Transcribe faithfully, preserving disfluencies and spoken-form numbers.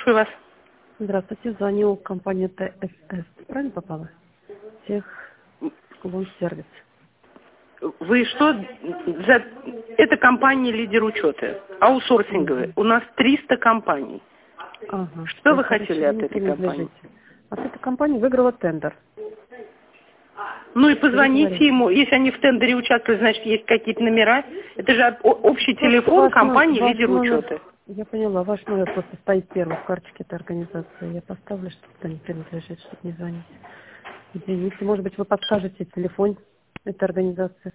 слушаю вас. Здравствуйте, звонил компания Т С С. Правильно попала? Тех сервис. Вы что за... Это компания «Лидер учета», аутсорсинговая. Угу. У нас триста компаний. Ага. Что вы хотели от этой компании? От этой компании выиграла тендер. Ну и позвоните Переговорите. ему. Если они в тендере участвуют, значит, есть какие-то номера. Это же о- общий Просто телефон ваш но- компании ваш «Лидер номер, учета». я поняла, ваш номер просто стоит первый в карточке этой организации. Я поставлю, что туда не принадлежит, чтобы не звонить. Извините, может быть, вы подскажете телефон этой организации?